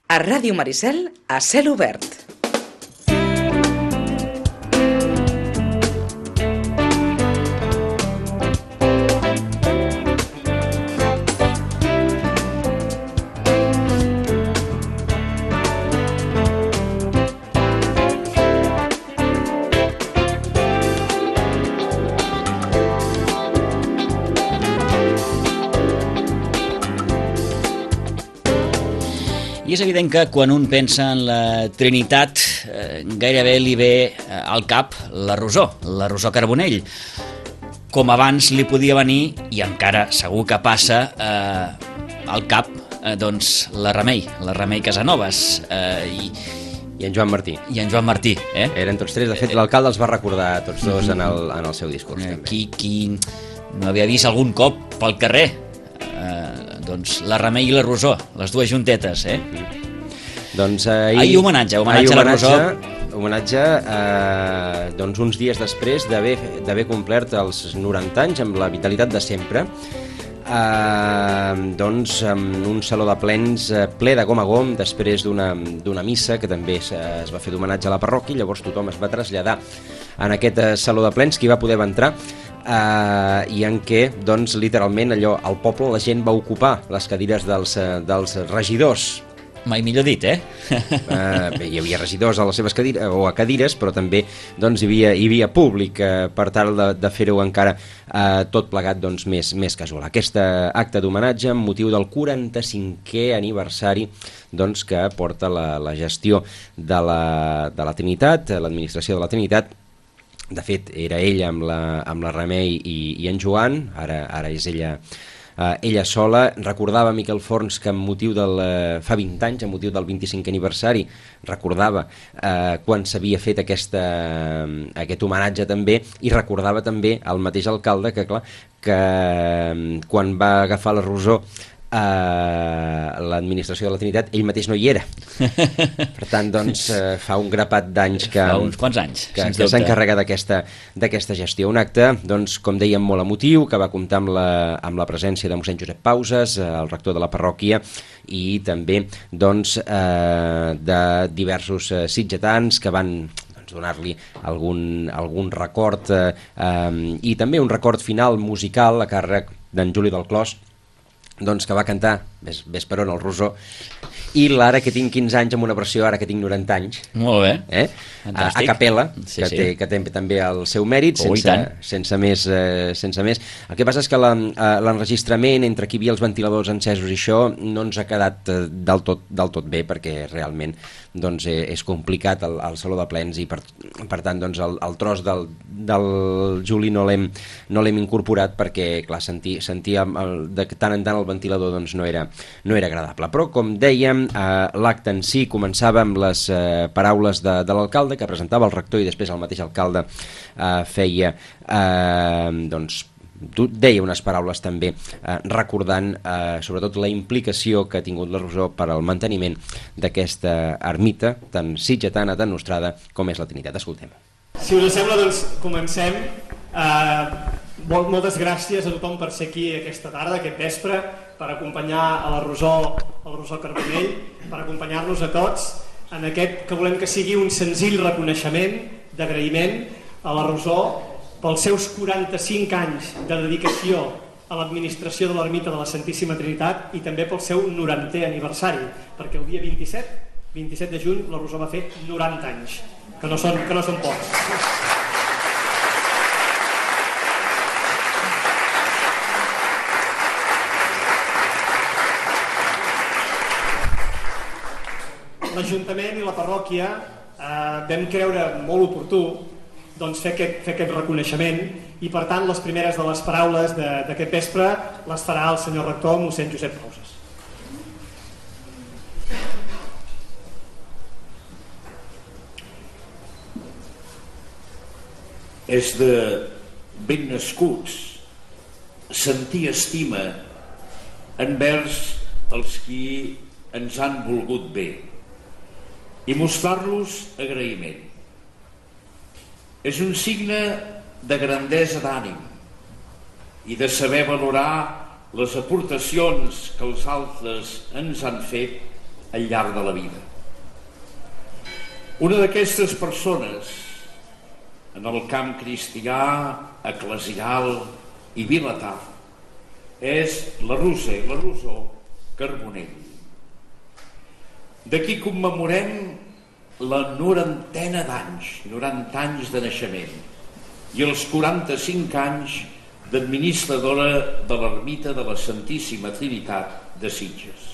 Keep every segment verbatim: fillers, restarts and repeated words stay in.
A Ràdio Maricel, a cel obert. I és evident que quan un pensa en la Trinitat eh, gairebé li ve eh, al cap la Rosó, la Rosó Carbonell. Com abans li podia venir, i encara segur que passa, eh, al cap eh, doncs, la Remei, la Remei Casanovas eh, i, i en Joan Martí. I en Joan Martí. Eh? Eren tots tres, de fet l'alcalde els va recordar tots dos en el, en el seu discurs. Eh, també. qui, qui no havia vist algun cop pel carrer eh, doncs la Remei i la Rosó, les dues juntetes, eh? Doncs ahir... Ahir homenatge, homenatge a la Rosó. Homenatge eh, doncs uns dies després d'haver d'haver complert els noranta anys amb la vitalitat de sempre, eh, doncs amb un saló de plens eh, ple de gom a gom després d'una d'una missa que també es, es va fer d'homenatge a la parròquia, llavors tothom es va traslladar en aquest eh, saló de plens, qui va poder va entrar, Uh, i en què, doncs, literalment, allò, al poble la gent va ocupar les cadires dels, uh, dels regidors. Mai millor dit, eh? uh, bé, hi havia regidors a les seves cadires, o a cadires, però també doncs, hi, havia, hi havia públic uh, per tal de, de fer-ho encara uh, tot plegat doncs, més, més casual. Aquest acte d'homenatge amb motiu del quaranta-cinquè aniversari doncs, que porta la, la gestió de la, de la Trinitat, l'administració de la Trinitat. De fet, era ella amb la, amb la Remei i, i en Joan, ara, ara és ella, uh, ella sola. Recordava Miquel Forns que amb motiu del, uh, fa vint anys, amb motiu del vint-i-cinquè aniversari, recordava uh, quan s'havia fet aquesta, uh, aquest homenatge també, i recordava també el mateix alcalde que, clar, que uh, quan va agafar la Rosó a l'administració de la Trinitat, ell mateix no hi era. Per tant, doncs, fa un grapat d'anys que, fa uns quants anys, que, que s'ha encarregat d'aquesta gestió. Un acte, doncs, com dèiem, molt emotiu, que va comptar amb la, amb la presència de mossèn Josep Pauses, el rector de la parròquia, i també doncs, eh, de diversos eh, sitgetans que van doncs, donar-li algun, algun record eh, eh, i també un record final musical a càrrec d'en Juli del Clos, doncs, que va cantar ves, ves per on el Rosó, i l'Ara que tinc quinze anys amb una versió Ara que tinc noranta anys. Molt bé, eh? a, a capella, sí, que, sí. Té, que té també el seu mèrit, oh, sense, sense, més, eh, sense més. El que passa és que l'enregistrament entre aquí hi havia els ventiladors encesos i això no ens ha quedat eh, del, tot, del tot bé, perquè realment doncs, eh, és complicat el, el saló de plens, i per, per tant doncs, el, el tros del, del Juli no l'hem no l'hem incorporat, perquè clar, sentir, sentir el, de tant en tant el ventilador doncs, no, era, no era agradable. Però com dèiem, eh, l'acte en si començava amb les eh, paraules de, de l'alcalde, que presentava el rector, i després el mateix alcalde eh, feia eh, doncs deia unes paraules també eh, recordant eh, sobretot la implicació que ha tingut la Rosó per al manteniment d'aquesta ermita tan sitgetana, tan nostrada com és la Trinitat. Escoltem. Si us sembla, doncs comencem. Eh, moltes gràcies a tothom per ser aquí aquesta tarda, aquest vespre, per acompanyar a la Rosó, al Rosó Carbonell, per acompanyar-nos a tots en aquest que volem que sigui un senzill reconeixement, d'agraïment a la Rosó pels seus quaranta-cinc anys de dedicació a l'administració de l'ermita de la Santíssima Trinitat, i també pel seu norantè aniversari, perquè el dia vint-i-set de juny la Rosó va fer noranta anys, que no són, que no són pocs. L'Ajuntament i la parròquia eh, vam creure molt oportú doncs, fer, aquest, fer aquest reconeixement, i per tant les primeres de les paraules d'aquest vespre les farà el senyor rector mossèn Josep Pauses. És de ben nascuts sentir estima envers els qui ens han volgut bé i mostrar-los agraïment. És un signe de grandesa d'ànim i de saber valorar les aportacions que els altres ens han fet al llarg de la vida. Una d'aquestes persones en el camp cristià, eclesial i vilatà és la Roser, la Rosó Carbonell. D'aquí commemorem la norantena d'anys, noranta anys de naixement, i els quaranta-cinc anys d'administradora de l'ermita de la Santíssima Trinitat de Sitges.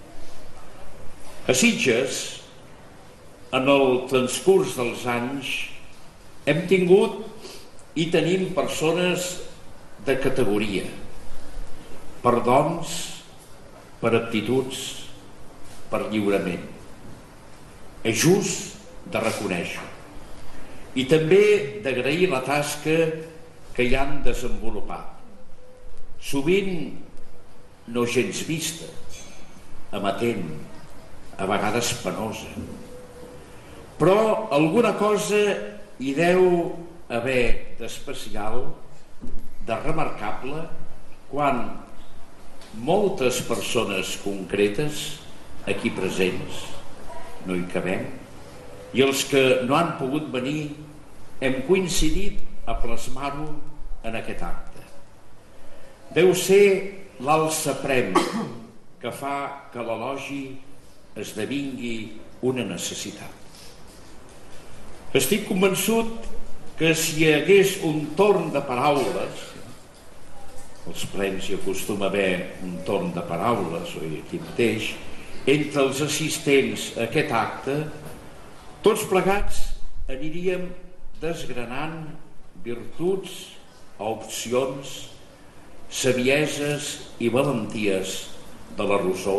A Sitges, en el transcurs dels anys, hem tingut i tenim persones de categoria, per dons, per aptituds, per lliurament. És just de reconèixer i també d'agrair la tasca que hi han desenvolupat. Sovint no gens vista, amatent, a vegades penosa. Però alguna cosa hi deu haver d'especial, de remarcable, quan moltes persones concretes aquí presents, no hi cabem, i els que no han pogut venir hem coincidit a plasmar-ho en aquest acte. Deu ser l'alça premi que fa que l'elogi esdevingui una necessitat. Estic convençut que si hi hagués un torn de paraules, als plens hi acostuma a haver un torn de paraules, o aquí mateix, entre els assistents a aquest acte, tots plegats aniríem desgranant virtuts, opcions, savieses i valenties de la Rosó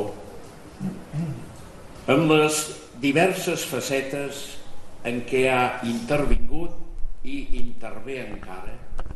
en les diverses facetes en què ha intervingut i intervé encara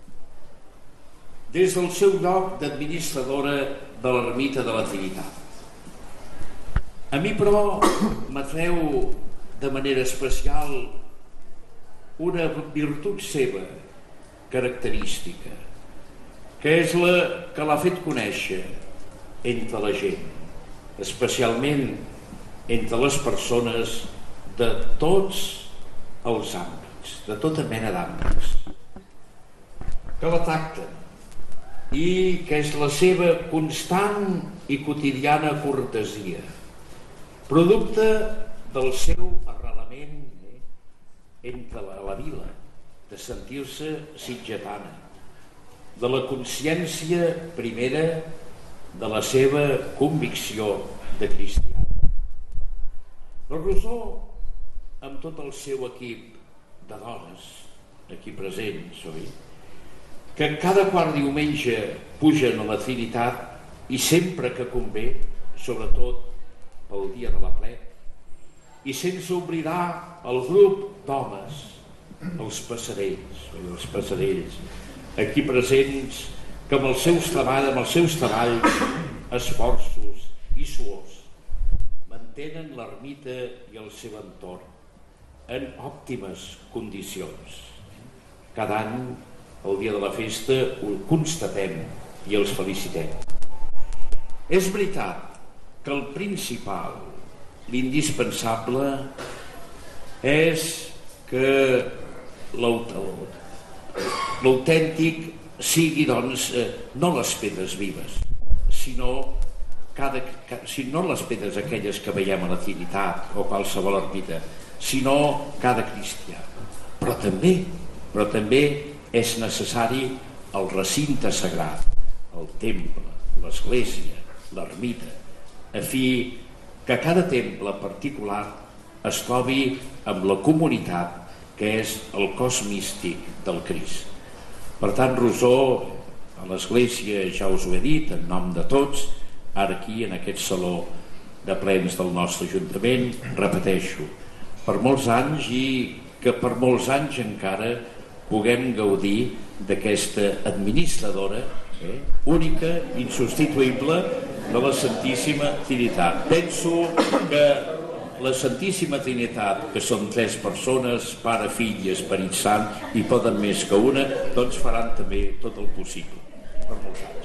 des del seu lloc d'administradora de l'ermita de la Trinitat. A mi, però, m'atreu de manera especial una virtut seva característica, que és la que l'ha fet conèixer entre la gent, especialment entre les persones de tots els àmbits, de tota mena d'àmbits, que la tracten i que és la seva constant i quotidiana cortesia, producte del seu arrelament eh, entre la, la vila, de sentir-se sitgetana, de la consciència primera de la seva convicció de cristiana. La Rosó, amb tot el seu equip de dones aquí presents, oi? Que cada quart diumenge pugen a la Trinitat i sempre que convé, sobretot pel dia de la plet, i sense oblidar el grup d'homes, els passerells, els passerells aquí presents, que amb els seus treballs, amb els seus treballs, esforços i suors mantenen l'ermita i el seu entorn en òptimes condicions. Cada any, el dia de la festa, ho constatem i els felicitem. És veritat que el principal, l'indispensable, és que l'autèntic sigui, doncs, no les pedres vives, sinó cada, no les pedres aquelles que veiem a la Trinitat o qualsevol ermita, sinó cada cristià. Però també, però també és necessari el recinte sagrat, el temple, l'església, l'ermita, a fi que cada temple particular es trobi amb la comunitat que és el cos místic del Crist. Per tant, Rosó, a l'església ja us ho he dit, en nom de tots, ara aquí en aquest saló de plens del nostre Ajuntament, repeteixo, per molts anys i que per molts anys encara puguem gaudir d'aquesta administradora eh, única, insubstituïble de la Santíssima Trinitat. Penso que la Santíssima Trinitat, que són tres persones, Pare, Fill i Esperit Sant, i poden més que una, doncs faran també tot el possible per molts anys.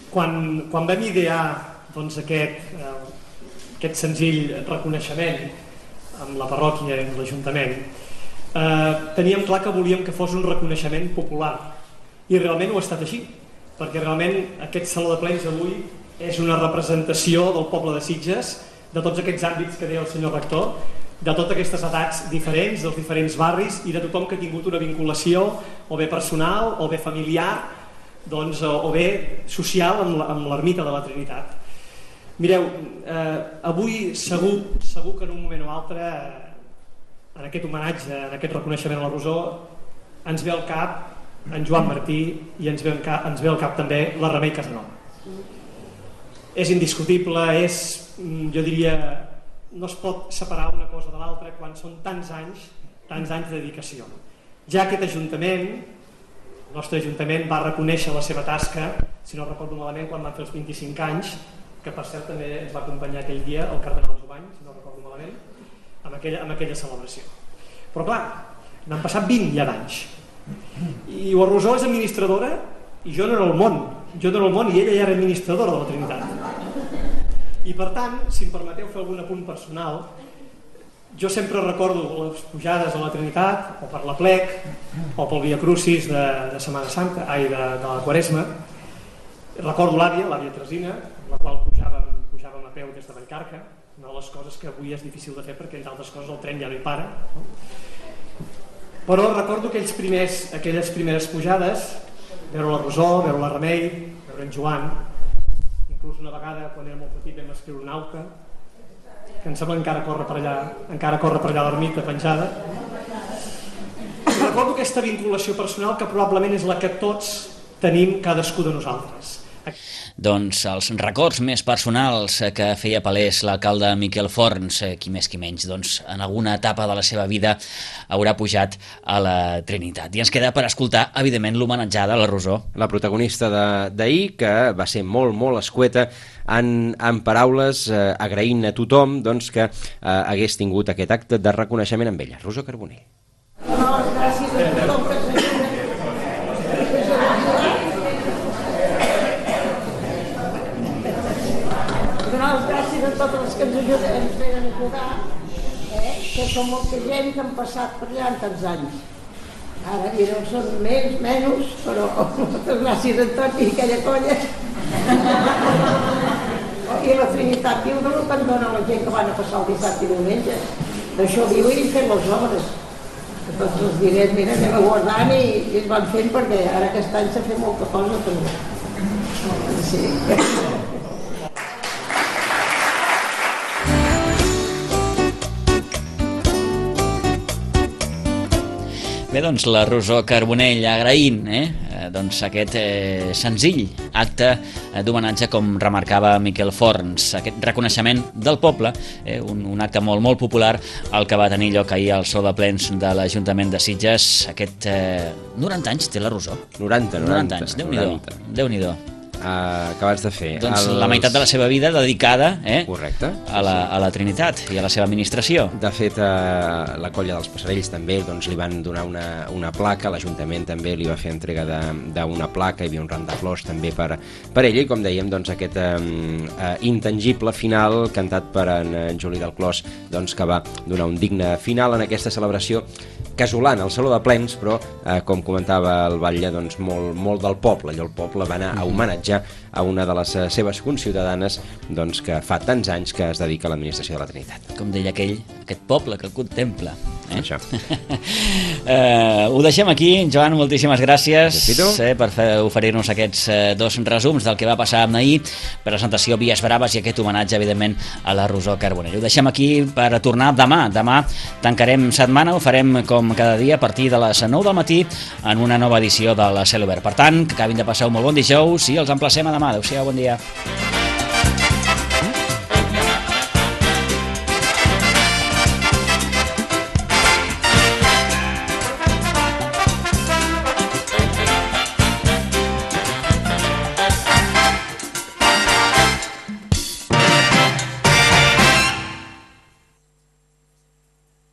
quan, quan vam idear doncs, aquest, eh, aquest senzill reconeixement amb la parròquia i amb l'Ajuntament, eh, teníem clar que volíem que fos un reconeixement popular, i realment ho ha estat així, perquè realment aquest Saló de Plens d'avui és una representació del poble de Sitges, de tots aquests àmbits que deia el senyor rector, de totes aquestes edats diferents, dels diferents barris, i de tothom que ha tingut una vinculació o bé personal o bé familiar, doncs, o, o bé social amb l'ermita de la Trinitat. Mireu, eh, avui segur, segur que en un moment o altre, eh, en aquest homenatge, en aquest reconeixement a la Rosó, ens ve al cap en Joan Martí i ens ve, cap, ens ve al cap també la Remei Casanova. És indiscutible, és, jo diria, no es pot separar una cosa de l'altra quan són tants anys, tants anys de dedicació. Ja aquest Ajuntament, el nostre Ajuntament va reconèixer la seva tasca, si no recordo malament, quan van fer els vint-i-cinc anys, que per cert també ens va acompanyar aquell dia el cardenal Jovany, si no recordo malament, amb aquella, amb aquella celebració. Però clar, n'han passat vint ja d'anys. I la Rosó és administradora i jo no era al món, jo no era al món i ella ja era administradora de la Trinitat. I per tant, si em permeteu fer algun apunt personal, jo sempre recordo les pujades a la Trinitat, o per la Plec, o pel Via Crucis de, de Setmana Santa, ai, de, de la Quaresma. Recordo l'àvia, l'àvia Tresina, la qual pujàvem, pujàvem a peu des de Vallcarca, una de les coses que avui és difícil de fer perquè, entre altres coses, el tren ja no hi para. No? Però recordo aquells primers, aquelles primeres pujades, veure la Rosó, veure la Remei, veure en Joan, inclús una vegada, quan era molt petit, vam escriure un auca, que em sembla que encara corre per allà, encara corre per allà l'ermita penjada. I recordo aquesta vinculació personal que probablement és la que tots tenim cadascú de nosaltres. Doncs els records més personals que feia palès l'alcalde Miquel Forns, qui més qui menys, doncs en alguna etapa de la seva vida haurà pujat a la Trinitat. I ens queda per escoltar, evidentment, l'homenatjada a la Rosó. La protagonista d'ahir, que va ser molt, molt escueta en, en paraules, eh, agraint a tothom doncs, que eh, hagués tingut aquest acte de reconeixement amb ella. Rosó Carbonell. No, gràcies a tothom que s'ajuda. Donar les gràcies a tots els que ens ajuden, ens venen a ajudar, eh? Que són molta gent que han passat per allà en tants anys. Ara ja no són menys, menys, però moltes gràcies a tots i aquella colla. I la Trinitat diu de lo que en dona la gent que van a passar el dissabte i diumenge. D'això viu i fem les obres. Tots els diners, mira, anem aguardant i, i es van fent perquè ara aquest any s'ha fet molta cosa també. Sí. Bé, doncs la Rosó Carbonell agraint eh? doncs aquest eh, senzill acte d'homenatge, com remarcava Miquel Forns, aquest reconeixement del poble, eh? un, un acte molt, molt popular, el que va tenir lloc ahir al Saló de Plens de l'Ajuntament de Sitges. Aquest eh, noranta anys té la Rosó. noranta, noranta. noranta anys, Déu-n'hi-do. Déu-n'hi-do. Uh, acabats de fer doncs els... la meitat de la seva vida dedicada eh, correcte, a, la, a la Trinitat i a la seva administració. De fet, uh, la colla dels Passarells també doncs, li van donar una, una placa, l'Ajuntament també li va fer entrega d'una placa, hi havia un ram de flors també per, per ella, i com dèiem, doncs, aquest um, uh, intangible final cantat per en, en Juli del Clos, doncs, que va donar un digne final en aquesta celebració casolana, al Saló de Plens, però eh, com comentava el Batlle, doncs, molt, molt del poble, i el poble va anar a homenatjar a una de les seves conciutadanes doncs, que fa tants anys que es dedica a l'administració de la Trinitat. Com deia aquell, aquest poble que el contempla. Eh? Això. eh, ho deixem aquí, Joan, moltíssimes gràcies eh, per oferir-nos aquests eh, dos resums del que va passar amb ahir, presentació Vies Braves i aquest homenatge, evidentment, a la Rosó Carbonell. Ho deixem aquí per tornar demà. Demà tancarem setmana, ho farem com cada dia a partir de les nou del matí en una nova edició de la Cel Obert. Per tant, que acabin de passar un molt bon dijous i els emplacem a demà. Adéu-siau, bon dia.